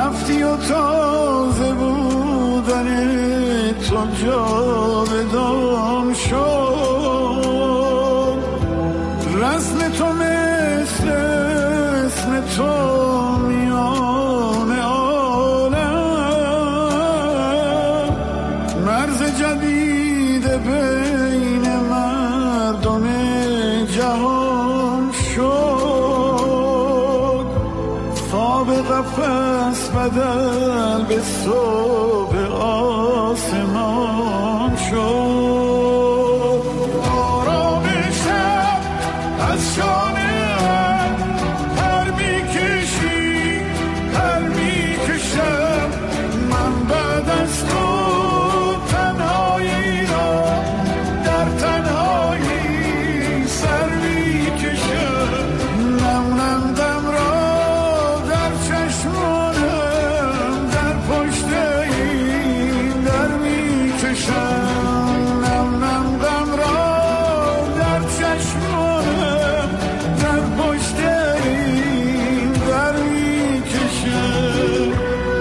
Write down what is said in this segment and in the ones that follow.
رفتی و تازه بودن تو جاودان شد، رسم تو مثل اسم تو میان عالم، مرز جدید بین مردم جهان شد، خواب قفس بدل به صبح آسمان شد. آرام شب از شانه پر میکشی پر میکشم، من بعد از تو تنهایی را در تنهایی سر میکشم، نم نم دم را در چشمانم در پشت این در میکشم، نم نم دم را در چشمانم در پشت این در میکشم.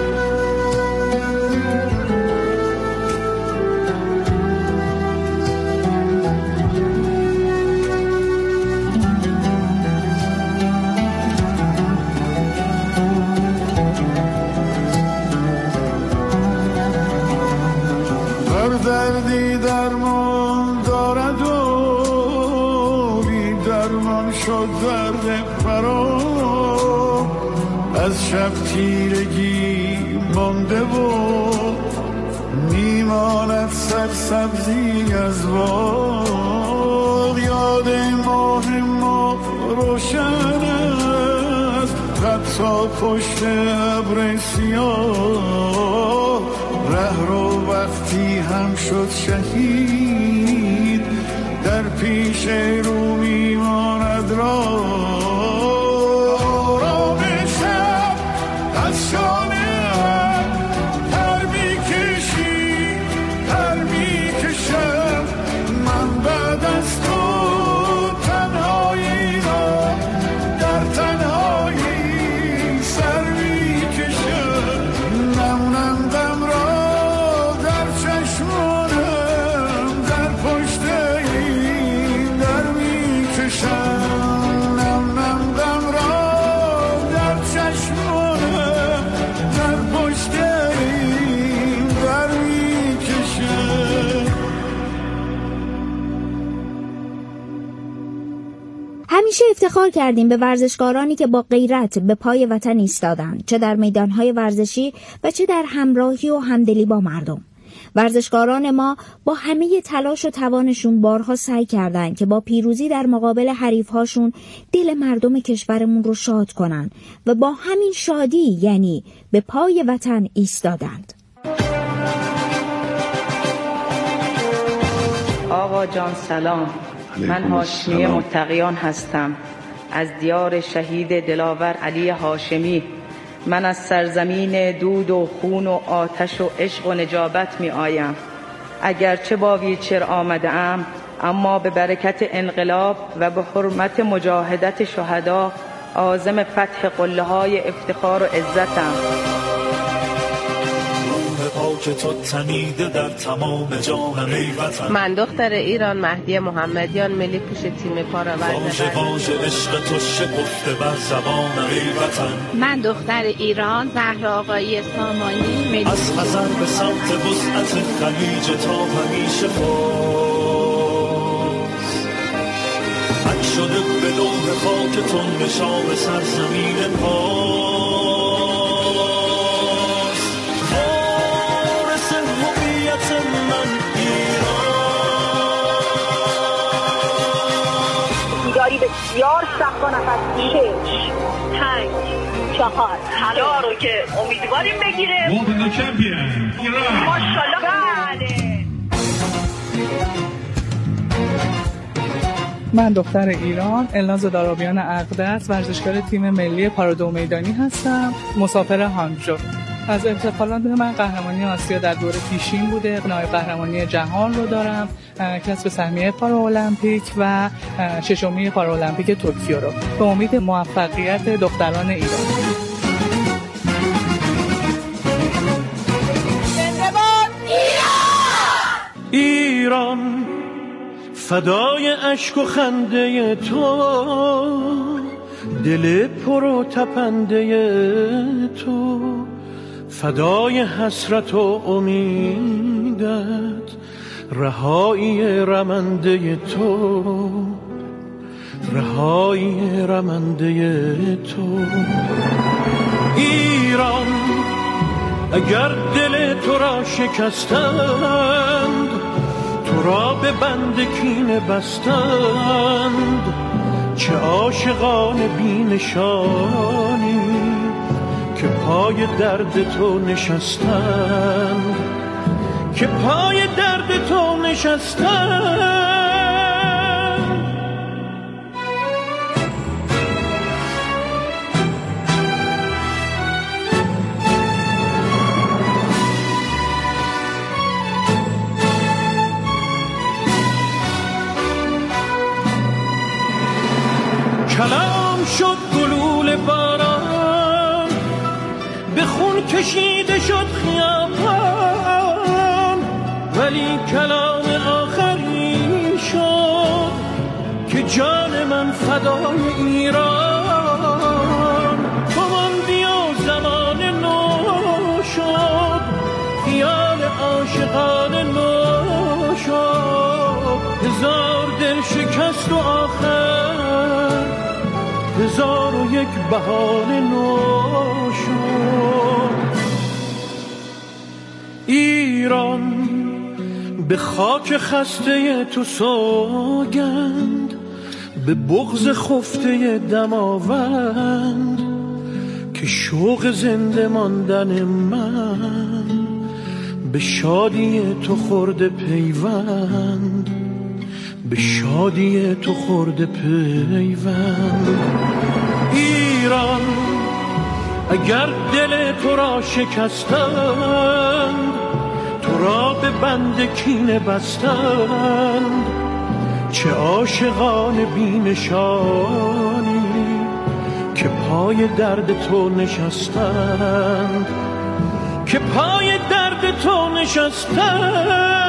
هر دردی درمان دارد و بی درمان شد درد فرا، از شب تیرگی مانده و میماند سرسبزی از باغ، یاد ماه ما روشن است حتی پشت ابر سیاه، ره رو وقتی هم شد شهید در پیش رو میماند راه. آرام شب از شانه پر میکشی پر میکشم، من بعد از تو تنهایی را در تنهایی سر میکشم، نم نم دم را در چشمانم در پشت این در میکشم، نم نم دم را در چشمانم در پشت این در میکشم. همیشه افتخار کردیم به ورزشکارانی که با غیرت به پای وطن ایستادند، چه در میدانهای ورزشی و چه در همراهی و همدلی با مردم. ورزشکاران ما با همه تلاش و توانشون بارها سعی کردند که با پیروزی در مقابل حریفهاشون دل مردم کشورمون رو شاد کنن و با همین شادی یعنی به پای وطن ایستادند. آقا جان سلام، من هاشمی متقیان هستم از دیار شهید دلاور علی هاشمی. من از سرزمین دود و خون و آتش و عشق و نجابت می آیم. اگرچه با ویلچر آمده ام، اما به برکت انقلاب و به حرمت مجاهدت شهدا عازم فتح قله های افتخار و عزتم. من دختر ایران مهدی محمدیان، ملی پوش تیم کارآورز. من دختر ایران زهرا آقایی سامانی، ملی از خزر به سمت وسعت خلیج تا همیشه باز حک شده به لوح خاکتون نشان سرزمین پاس. داری بسیار سخت و نفس 6 5 4 طلا رو که امیدواریم بگیره. ماشاءالله. بله. من دختر ایران الناز دارابیان اقدس، ورزشکار تیم ملی پارادو میدانی هستم، مسافر هانگجو. از افتخارات من قهرمانی آسیا در دور پیشین بوده، اقناع قهرمانی جهان رو دارم، کسب سهمیه پارالمپیک و ششمی پارالمپیک توکیو رو. به امید موفقیت دختران ایران. فدای اشک و خنده تو، دل پر و تپنده تو، فدای حسرت و امیدت، رهایی رمنده تو، رهایی رمنده تو. ایران اگر دل تو را شکستند، تو را به بند کینه بستند، چه عاشقان بی نشانی که پای درد تو نشستند، که پای درد تو نشستند. کلام شد گلوله باران، به خون کشیده شد خیابان، ولی کلام آخری شد که جان من فدای ایران. تو ماندی و زمان نو شد، خیال عاشقان نو شد، هزار دل شکست و آخر، هزار و یک بهانه نو شد. ایران به خاک خسته تو سوگند، به بغض خفته دماوند، که شوق زنده ماندن من به شادی تو خورده پیوند، به شادی تو خورده پیوند. ایران اگر دل تو را شکستند، تو را به بند کینه بستند، چه عاشقان بی نشانی که پای درد تو نشستند، که پای درد تو نشستند.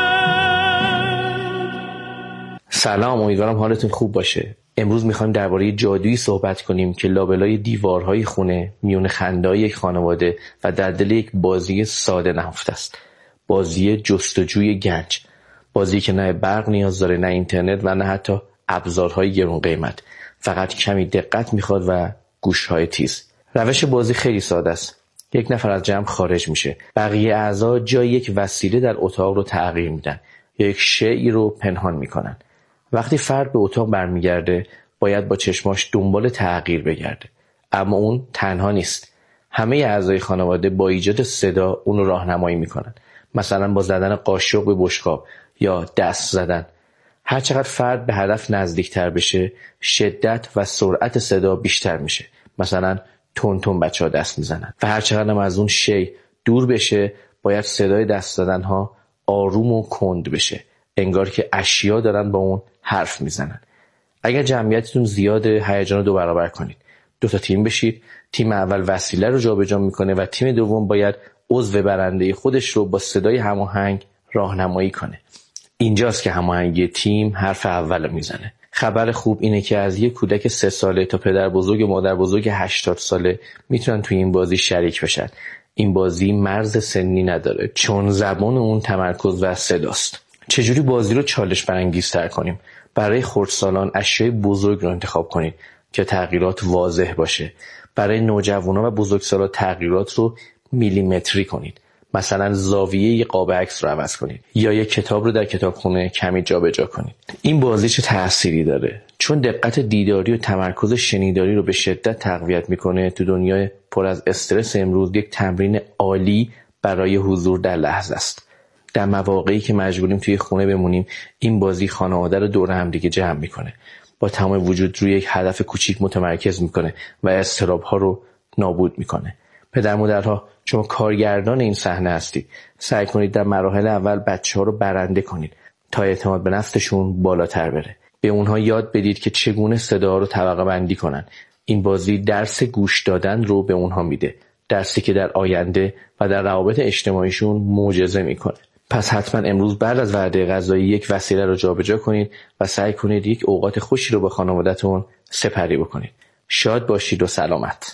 سلام، امیدوارم حالتون خوب باشه. امروز میخوایم درباره جادویی صحبت کنیم که لابلای دیوارهای خونه، میون خنده‌های یک خانواده و در دل یک بازی ساده نهفته است. بازی جستجوی گنج. بازی که نه برق نیاز داره، نه اینترنت و نه حتی ابزارهای گران قیمت. فقط کمی دقت میخواد و گوشهای تیز. روش بازی خیلی ساده است. یک نفر از جمع خارج میشه. بقیه اعضا جای یک وسیله در اتاق رو تغییر میدن یا یک شیئی رو پنهان میکنن. وقتی فرد به اتاق برمیگرده، باید با چشماش دنبال تغییر بگرده. اما اون تنها نیست. همه اعضای خانواده با ایجاد صدا اون رو راهنمایی میکنن. مثلا با زدن قاشق به بشقاب یا دست زدن. هر چقدر فرد به هدف نزدیکتر بشه، شدت و سرعت صدا بیشتر میشه. مثلا تون تون بچه‌ها دست میزنن. و هر چقدر هم از اون شی دور بشه، باید صدای دست زدن ها آروم و کند بشه. انگار که اشیا دارن با اون حرف میزنن. اگر جمعیتتون زیاده، هیجان رو 2 برابر کنید. 2 تا تیم بشید. تیم اول وسیله رو جابجا میکنه و تیم دوم باید عضو برنده خودش رو با صدای هماهنگ راهنمایی کنه. اینجاست که هماهنگی تیم حرف اول میزنه. خبر خوب اینه که از یک کودک 3 ساله تا پدر بزرگ و مادر بزرگ 80 ساله میتونن توی این بازی شریک بشن. این بازی مرز سنی نداره، چون زبان اون تمرکز و صداست. چجوری بازی رو چالش برانگیزتر کنیم؟ برای خردسالان اشیاء بزرگ رو انتخاب کنید که تغییرات واضح باشه. برای نوجوانان و بزرگسالان تغییرات رو میلیمتری کنید. مثلا زاویه قاب عکس رو عوض کنید یا یک کتاب رو در کتابخونه کمی جابجا کنید. این بازی چه تأثیری داره؟ چون دقت دیداری و تمرکز شنیداری رو به شدت تقویت میکنه. تو دنیای پر از استرس امروز یک تمرین عالی برای حضور در لحظه است. در مواقعی که مجبوریم توی خونه بمونیم، این بازی خانواده رو دور هم دیگه جمع میکنه. با تمام وجود روی یک هدف کوچیک متمرکز میکنه و اضطراب‌ها رو نابود میکنه. پدر مادرها، شما کارگردان این صحنه هستید. سعی کنید در مراحل اول بچه‌ها رو برنده کنید تا اعتماد به نفسشون بالاتر بره. به اونها یاد بدید که چگونه صدا رو طبقه بندی کنن. این بازی درس گوش دادن رو به اونها میده. درسی که در آینده و در روابط اجتماعیشون معجزه میکنه. پس حتما امروز بعد از وعده غذایی یک وسیله رو جابجا کنید و سعی کنید یک اوقات خوشی رو با خانواده‌تون سپری بکنید. شاد باشید و سلامت.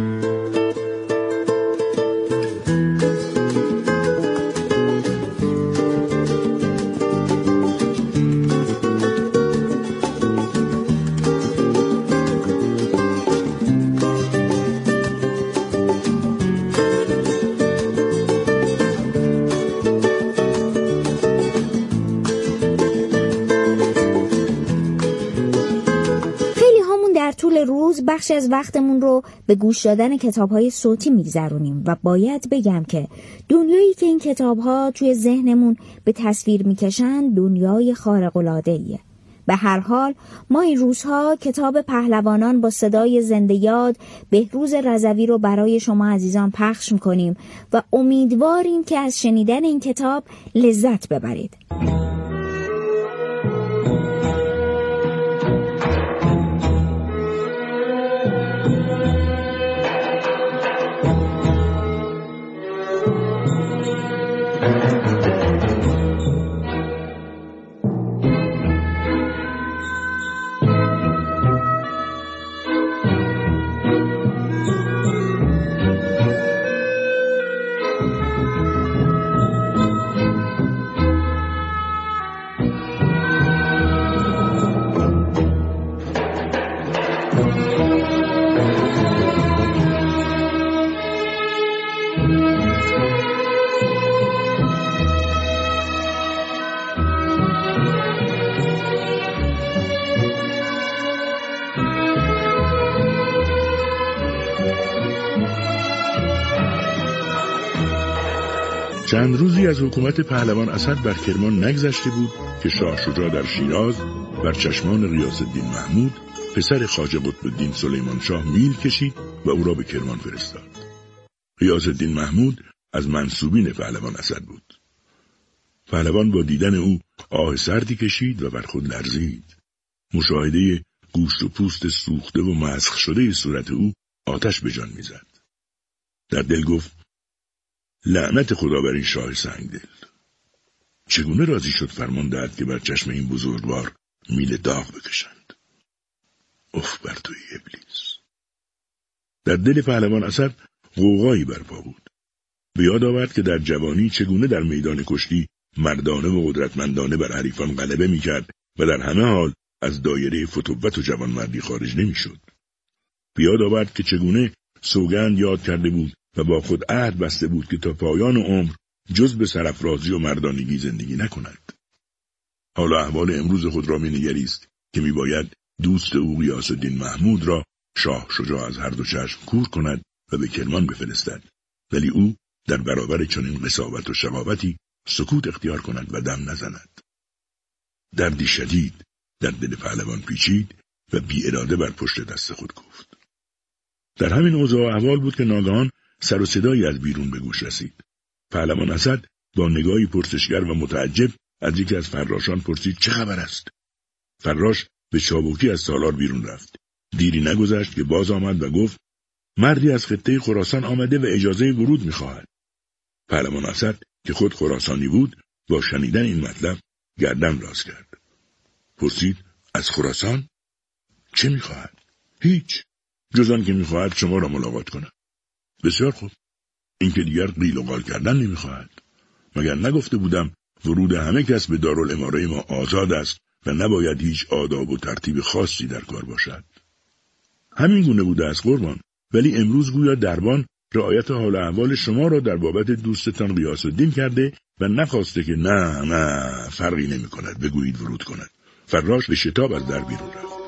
بخشی از وقتمون رو به گوش دادن کتاب‌های صوتی می‌گذرونیم و باید بگم که دنیایی که این کتاب‌ها توی ذهنمون به تصویر می‌کشن دنیای خارق‌العاده‌ایه. به هر حال ما این روزها کتاب پهلوانان با صدای زنده یاد بهروز رضوی رو برای شما عزیزان پخش می‌کنیم و امیدواریم که از شنیدن این کتاب لذت ببرید. چند روزی از حکومت پهلوان اسد بر کرمان نگذشته بود که شاه شجاع در شیراز بر چشمان غیاث الدین محمود پسر خواجه قطب الدین سلیمان شاه میل کشید و او را به کرمان فرستاد. غیاث الدین محمود از منسوبین پهلوان اسد بود. پهلوان با دیدن او آه سردی کشید و بر خود لرزید. مشاهده گوشت و پوست سوخته و مسخ شده صورت او آتش به جان میزد. در دل گفت: لعنت خدا بر این شاه سنگدل. چگونه راضی شد فرمان دهد که بر چشم این بزرگوار میل داغ بکشند؟ اف بر توی ابلیس. در دل پهلوان اسد غوغایی برپا بود. به یاد آورد که در جوانی چگونه در میدان کشتی مردانه و قدرتمندانه بر حریفان غلبه میکرد و در همه حال از دایره فتوت و جوانمردی خارج نمیشد. به یاد آورد که چگونه سوگند یاد کرده بود و با خود عهد بسته بود که تا پایان عمر جز به سرافرازی و مردانگی زندگی نکند. حالا احوال امروز خود را می‌نگریست که می‌باید دوست او غیاث الدین محمود را شاه شجاع از هر دو چشم کور کند و به کرمان بفرستد، ولی او در برابر چنین قساوت و شقاوتی سکوت اختیار کند و دم نزند. دردی شدید در دل پهلوان پیچید و بی اراده بر پشت دست خود گفت. در همین اوضاع احوال بود که ناگهان سر و صدایی از بیرون به گوش رسید. پهلوان اسد با نگاهی پرسشگر و متعجب از یکی از فراشان پرسید: چه خبر است؟ فراش به چابکی از سالار بیرون رفت. دیری نگذشت که باز آمد و گفت: مردی از خطه خراسان آمده و اجازه ورود می‌خواهد. پهلوان اسد که خود خراسانی بود با شنیدن این مطلب گردن دراز کرد. پرسید: از خراسان؟ چه می‌خواهد؟ هیچ، جز آن که می‌خواهد شما را ملاقات کند. بسیار خوب، این که دیگر قیل و قال کردن نمی‌خواهد. مگر نگفته بودم ورود همه کس به دارالاماره ما آزاد است و نباید هیچ آداب و ترتیب خاصی در کار باشد. همین گونه بوده است قربان، ولی امروز گویا دربان رعایت حال احوال شما را در بابت دوستتان غیاث الدین کرده و نخواسته که نه فرقی نمی‌کند بگویید ورود کند. فراش به شتاب از در بیرون رفت.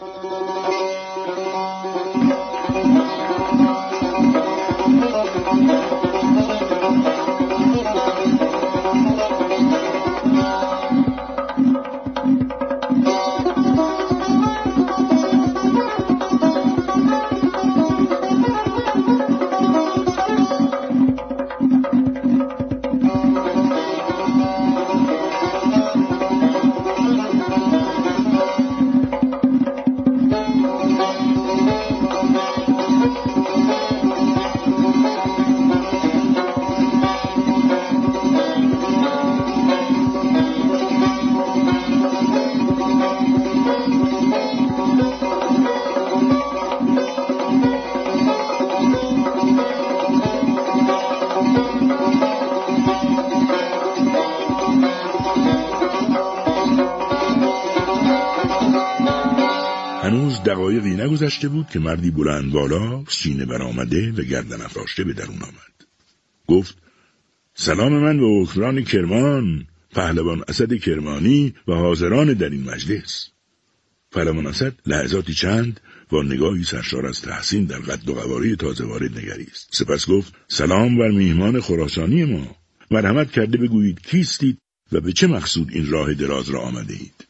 دقایقی نگذشته بود که مردی بلند بالا، سینه برآمده و گردن افراشته به درون آمد. گفت: سلام من به حکمران کرمان، پهلوان اسد کرمانی و حاضران در این مجلس. پهلوان اسد لحظاتی چند با نگاهی سرشار از تحسین در قد و قواره تازه وارد نگریست. سپس گفت: سلام بر میهمان خراسانی ما. مرحمت کرده بگویید کیستید و به چه مقصود این راه دراز را آمده اید؟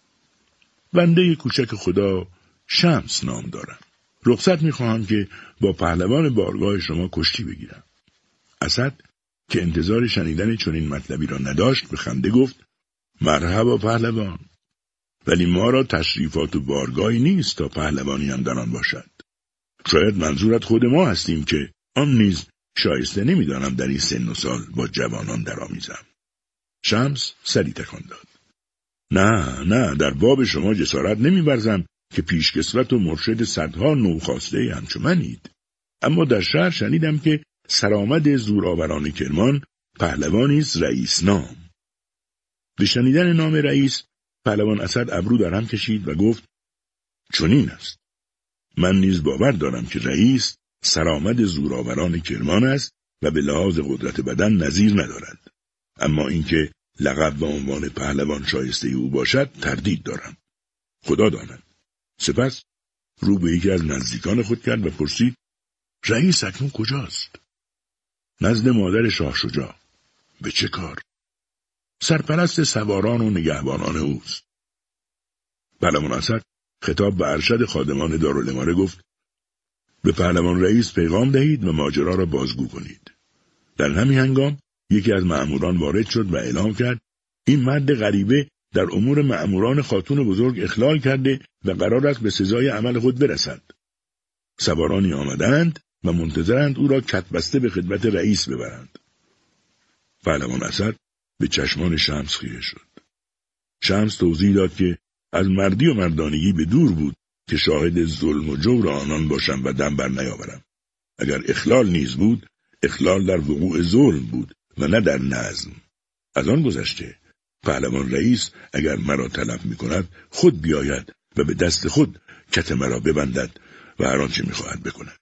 بنده کوچک خدا شمس نام دارم. رخصت میخواهم که با پهلوان بارگاه شما کشتی بگیرم. اسد که انتظار شنیدن چنین مطلبی را نداشت به خنده گفت: مرحبا پهلوان، ولی ما را تشریفات و بارگاهی نیست تا پهلوانی هم در آن باشد. شاید منظورت خود ما هستیم که آن نیز شایسته نمیدانم در این سن و سال با جوانان درآمیزم. شمس سری تکان داد. نه، در باب شما جسارت نمی‌ورزم که پیشکسوت و مرشد صدها نوخاسته همچو منید. اما در شهر شنیدم که سرآمد زورآوران کرمان پهلوانی است رئیس نام. به شنیدن نام رئیس، پهلوان اسد ابرو در هم کشید و گفت: چنین است. من نیز باور دارم که رئیس سرآمد زورآوران کرمان است و به لحاظ قدرت بدن نظیر ندارد. اما اینکه لقب و عنوان پهلوان شایسته او باشد تردید دارم. خدا داند. سپس رو به یکی از نزدیکان خود کرد و پرسید: رئیس اکنون کجاست؟ نزد مادر شاه شجاع. به چه کار؟ سرپرست سواران و نگهبانان اوست. پهلوان اسد خطاب به ارشد خادمان دارالاماره گفت: به پهلوان رئیس پیغام دهید و ماجرا را بازگو کنید. در همین هنگام یکی از مأموران وارد شد و اعلام کرد: این مرد غریبه در امور مأموران خاتون بزرگ اخلال کرده و قرار است به سزای عمل خود برسد. سوارانی آمدند و منتظرند او را کتبسته به خدمت رئیس ببرند. پهلوان اسد به چشمان شمس خیره شد. شمس توضیح داد که از مردی و مردانگی به دور بود که شاهد ظلم و جور آنان باشم و دم بر نیاورم. اگر اخلال نیز بود، اخلال در وقوع ظلم بود و نه در نظم. از آن گذشته پهلوان رئیس اگر مرا طلب می‌کند خود بیاید و به دست خود کت مرا ببندد و هر آنچه می‌خواهد بکند.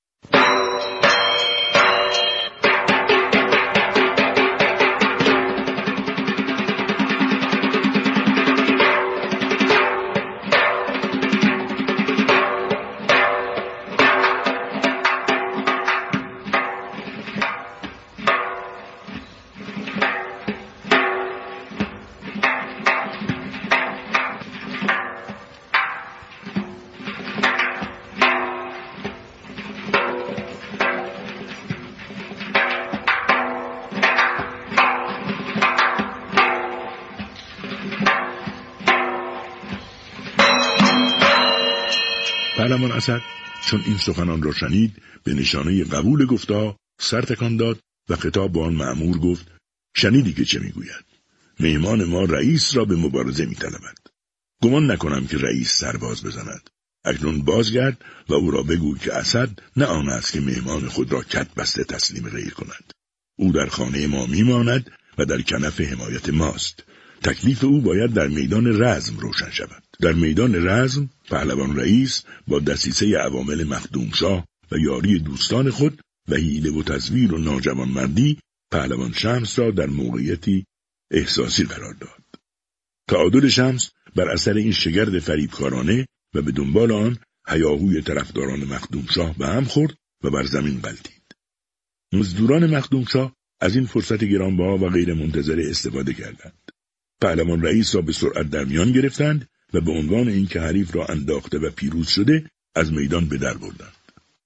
پهلوان اسد چون این سخنان را شنید به نشانه قبول گفته‌ها سر تکان داد و خطاب به آن مأمور گفت: شنیدی که چه میگوید؟ مهمان ما رئیس را به مبارزه میطلبد. گمان نکنم که رئیس سرباز بزند. اکنون بازگرد و او را بگو که اسد نه آن است که مهمان خود را کت بسته تسلیم ری کند. او در خانه ما میماند و در کنف حمایت ماست. تکلیف او باید در میدان رزم روشن شود. در میدان رزم پهلوان رئیس با دسیسه عوامل مخدومشاه و یاری دوستان خود و حیله و تزویر و ناجوانمردی پهلوان شمس را در موقعیتی احساسی قرار داد. تعادل شمس بر اثر این شگرد فریبکارانه و به دنبال آن هیاهوی طرفداران مخدومشاه به هم خورد و بر زمین غلتید. مزدوران مخدومشاه از این فرصت گرانبها و غیر منتظره استفاده کردند. پهلوان رئیس را به سرعت در میان گرفتند و به عنوان اینکه حریف را انداخته و پیروز شده از میدان به در بردند.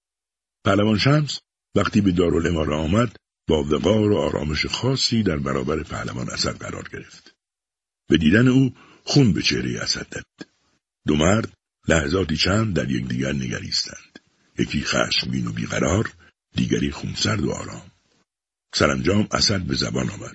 پهلوان شمس وقتی به دارالاماره آمد با وقار و آرامش خاصی در برابر پهلوان اسد قرار گرفت. به دیدن او خون به چهره اسد دوید. دو مرد لحظاتی چند در یکدیگر نگریستند. یکی خشمگین و بیقرار، دیگری خونسرد و آرام. سرانجام اسد به زبان آمد: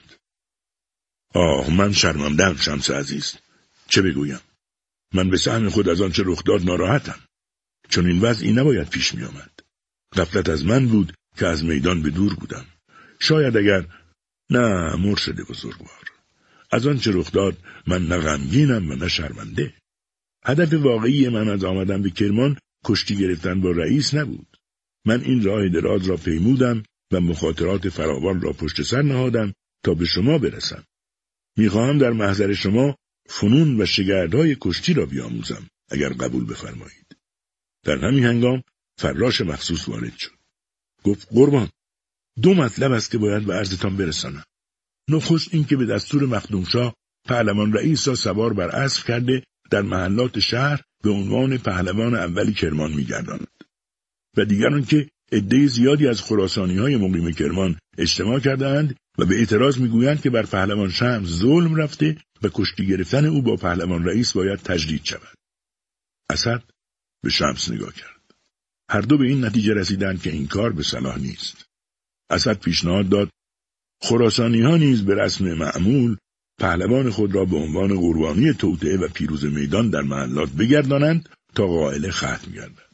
من شرمنده‌ام شمس عزیز. چه بگویم؟ من به سهم خود از آنچه رخ داد ناراحتم. چون این وضعی نباید پیش می آمد. غفلت از من بود که از میدان به دور بودم. شاید اگر... نه مرشد بزرگوار، از آنچه رخ داد من نه غمگینم و نه شرمنده. هدف واقعی من از آمدن به کرمان کشتی گرفتن با رئیس نبود. من این راه دراز را پیمودم و مخاطرات فراوان را پشت سر نهادم تا به شما برسم. میخواهم در محضر شما فنون و شگردهای کشتی را بیاموزم اگر قبول بفرمایید. در همین هنگام فراش مخصوص وارد شد. گفت قربان، 2 مطلب است که باید به عرضتان برسانم. نخست این که به دستور مخدومشاه پهلوان رئیس را سوار بر اسب کرده در محلات شهر به عنوان پهلوان اولی کرمان می‌گرداند. و دیگر آن که عده زیادی از خراسانی‌های مقیم کرمان اجتماع کردند و به اعتراض می‌گویند که بر پهلوان شمس ظلم رفته و کشتی گرفتن او با پهلوان رئیس باید تجدید شود. اسد به شمس نگاه کرد. هر دو به این نتیجه رسیدند که این کار به صلاح نیست. اسد پیشنهاد داد خراسانی‌ها نیز به رسم معمول پهلوان خود را به عنوان قربانی توطئه و پیروز میدان در محلات بگردانند تا قائله ختم گردد.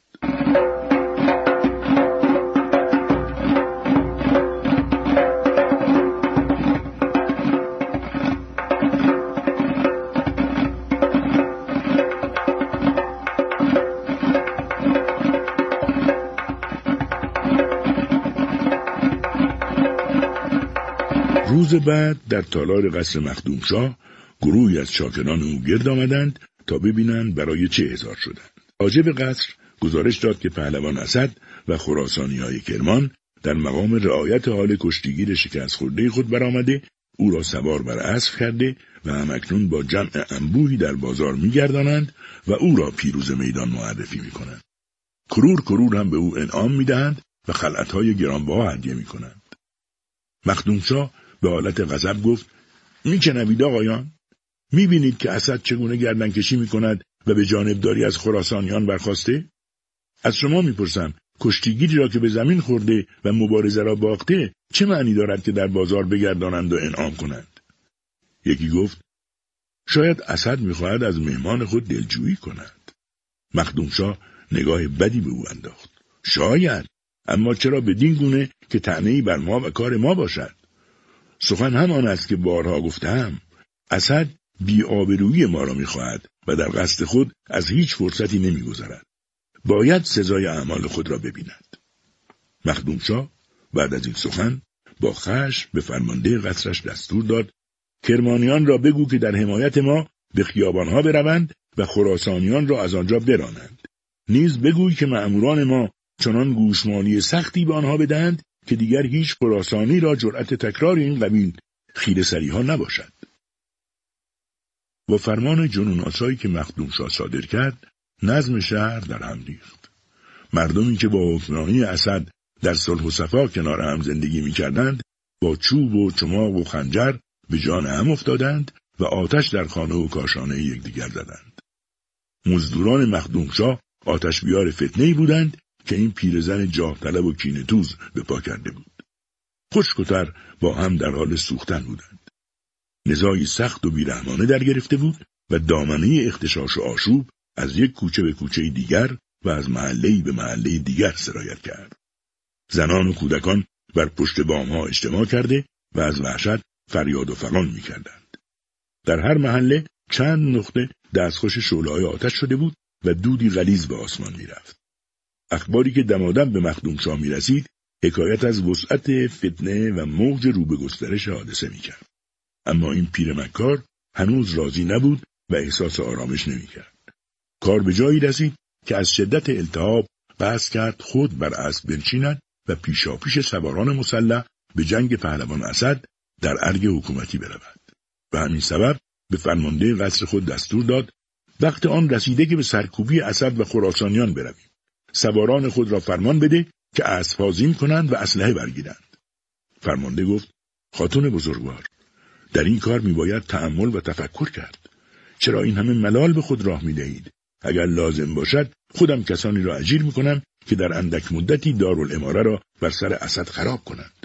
روز بعد در تالار قصر مخدومشاه گروهی از چاکران او گرد آمدند تا ببینند برای چه احضار شدند. حاجب قصر گزارش داد که پهلوان اسد و خراسانی‌های کرمان در مقام رعایت حال کشتیگیر شکست خورده خود برآمده، او را سوار بر اسب کرده و همکنون با جمع انبوهی در بازار می‌گردانند و او را پیروز میدان معرفی می‌کنند. کرور هم به او انعام می‌دهند و خلعت‌های گرانبها هدیه می‌کنند. مخدومشاه به حالت غضب گفت می‌شنوید آقایان؟ می‌بینید که اسد چگونه گردنکشی می‌کند و به جانبداری از خراسانیان برخاسته؟ از شما می‌پرسم کشتیگیری را که به زمین خورده و مبارزه را باخته چه معنی دارد که در بازار بگردانند و انعام کنند؟ یکی گفت شاید اسد می‌خواهد از مهمان خود دلجویی کند. مخدومشاه نگاه بدی به او انداخت. شاید، اما چرا بدین گونه که طعنه‌ای بر ما و کار ما باشد؟ سخن همان است که بارها گفتم. اسد بی‌آبرویی ما را می‌خواهد و در قصد خود از هیچ فرصتی نمی‌گذرد. باید سزای اعمال خود را ببیند. مخدومشاه بعد از این سخن با خشم به فرمانده قصرش دستور داد کرمانیان را بگو که در حمایت ما به خیابانها بروند و خراسانیان را از آنجا برانند. نیز بگوی که مأموران ما چنان گوشمالی سختی به آنها بدهند که دیگر هیچ خراسانی را جرأت تکرار این قبیل خیره سریها نباشد. با فرمان جنون آسایی که مخدومشاه صادر کرد، نظم شهر در هم ریخت. مردمی که با حکمرانی اسد در صلح و صفا کنار هم زندگی می‌کردند، با چوب و چماق و خنجر به جان هم افتادند و آتش در خانه و کاشانه یکدیگر زدند. مزدوران مخدومشاه آتش بیار فتنه‌ای بودند که این پیرزن جاه طلب و کینه‌توز به پا کرده بود. خشک و تر با هم در حال سوختن بودند. نزاعی سخت و بیرحمانه در گرفته بود و دامنه اختشاش و آشوب از یک کوچه به کوچه دیگر و از محله‌ای به محله دیگر سرایت کرد. زنان و کودکان بر پشت بام‌ها اجتماع کرده و از وحشت فریاد و فغان می‌کردند. در هر محله چند نقطه دستخوش شعله‌های آتش شده بود و دودی غلیظ به آسمان می‌رفت. اخباری که دمادم به مخدومشاه می‌رسید، حکایت از وسعت فتنه و موج رو به گسترش حادثه می‌کرد. اما این پیرمکار هنوز راضی نبود و احساس آرامش نمی‌کرد. کار به جایی رسید که از شدت التهاب قصد کرد خود بر اسب بنشیند و پیشاپیش سواران مسلح به جنگ پهلوان اسد در ارگ حکومتی برود. به همین سبب به فرمانده قصر خود دستور داد وقت آن رسیده که به سرکوبی اسد و خراسانیان برویم. سواران خود را فرمان بده که اسب‌ها زین کنند و اسلحه برگیرند. فرمانده گفت خاتون بزرگوار، در این کار میباید تأمل و تفکر کرد. چرا این همه ملال به خود راه میدهید؟ اگر لازم باشد خودم کسانی را اجیر میکنم که در اندک مدتی دارالاماره را بر سر اسد خراب کنند.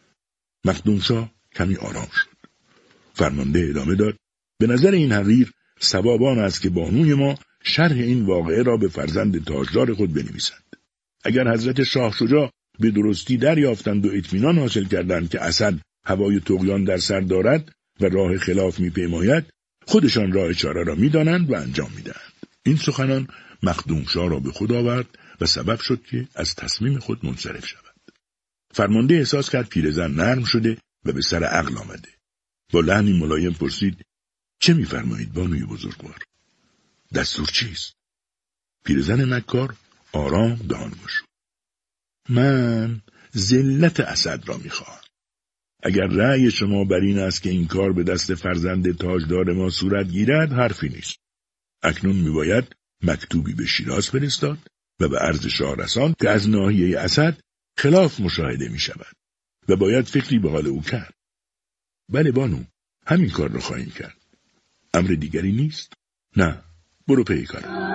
مخدومشاه کمی آرام شد. فرمانده ادامه داد به نظر این حقیر صواب آن است که بانوی ما شرح این واقعه را به فرزند تاجدار خود بنویسند. اگر حضرت شاه شجاع به درستی دریافتند و اطمینان حاصل کردند که اسد هوای طغیان در سر دارد و راه خلاف میپیماید، خودشان راه چاره را میدانند و انجام میدهند. این سخنان مخدومشاه را به خود آورد و سبب شد که از تصمیم خود منصرف شود. فرمانده احساس کرد پیرزن نرم شده و به سر عقل آمده. با لحنی ملایم پرسید: چه می‌فرمایید بانوی بزرگوار؟ دستور چیست؟ پیرزن مکار آرام دهان گشود. من ذلت اسد را می‌خواهم. اگر رأی شما بر این است که این کار به دست فرزند تاجدار ما صورت گیرد، حرفی نیست. اکنون میباید مکتوبی به شیراز فرستاد و به عرض شاه رساند که از ناحیه اسد خلاف مشاهده می شود و باید فکری به حال او کرد. بله بانو، همین کار را خواهیم کرد. امر دیگری نیست؟ نه، برو پی کارم.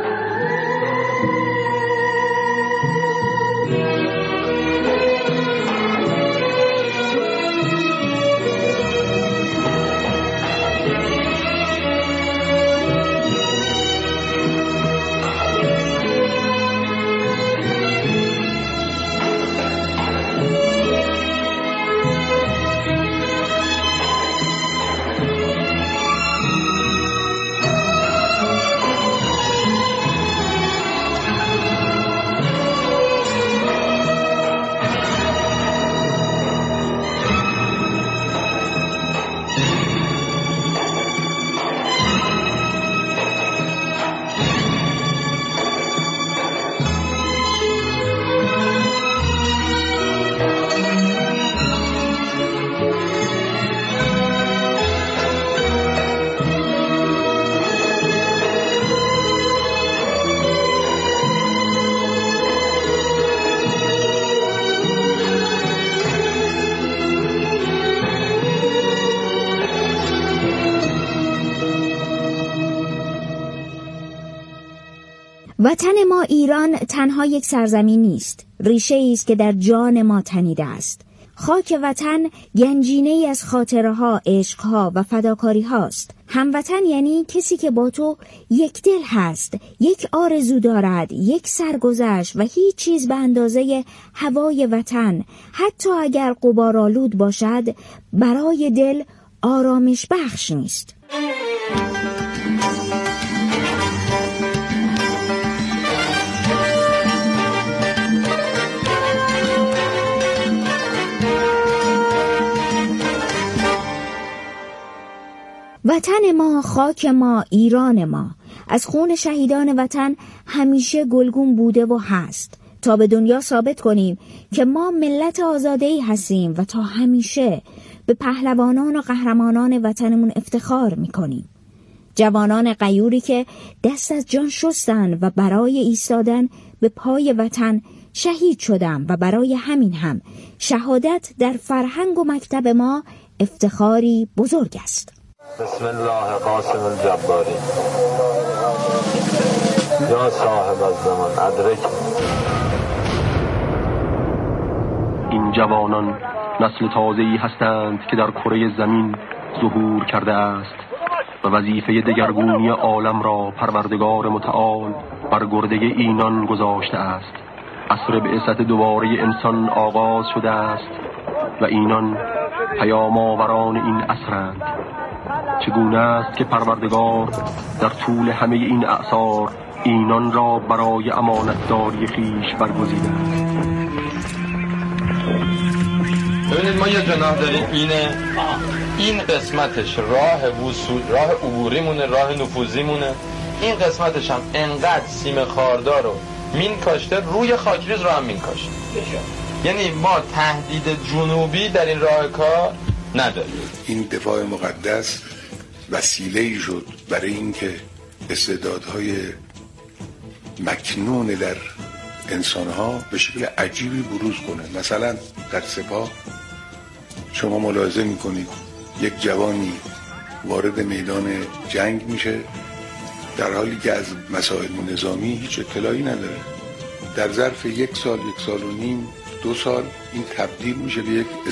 وطن ما ایران تنها یک سرزمین نیست، ریشه است که در جان ما تنیده است. خاک وطن گنجینه‌ای از خاطره‌ها، عشق‌ها و فداکاری هاست. هموطن یعنی کسی که با تو یک دل هست، یک آرزو دارد، یک سرگذشت و هیچ چیز به اندازه هوای وطن، حتی اگر غبارآلود باشد، برای دل آرامش بخش نیست. وطن ما، خاک ما، ایران ما، از خون شهیدان وطن همیشه گلگون بوده و هست، تا به دنیا ثابت کنیم که ما ملت آزاده‌ای هستیم و تا همیشه به پهلوانان و قهرمانان وطنمون افتخار میکنیم. جوانان غیوری که دست از جان شستن و برای ایستادن به پای وطن شهید شدن و برای همین هم شهادت در فرهنگ و مکتب ما افتخاری بزرگ است. بسم الله قاسم الجباری یا صاحب الزمان ادرک. این جوانان نسل تازه‌ای هستند که در کره زمین ظهور کرده است و وظیفه دگرگونی عالم را پروردگار متعال بر گرده اینان گذاشته است. عصر بعثت دوباره انسان آغاز شده است و اینان پیام آوران این عصرند. چگونه است که پروردگار در طول همه این اعصار اینان را برای امانتداری خویش برگزیده است. ببینید ما یه جناح داریم، این قسمتش راه وصول، راه عبوریمونه، راه نفوذیمونه. این قسمتش هم انقدر سیم خاردار رو مین کاشته، روی خاکریز رو هم مین کاشته. یعنی ما تهدید جنوبی در این راه کار نداریم. این دفاع مقدس وسیله‌ای شد برای اینکه استعدادهای مکنون در انسانها به شکل عجیبی بروز کنه. مثلا در سپاه شما ملاحظه میکنید یک جوانی وارد میدان جنگ میشه در حالی که از مسائل نظامی هیچ اطلاعی نداره. در ظرف 1 سال، 1 سال و نیم، 2 سال این تبدیل میشه به یک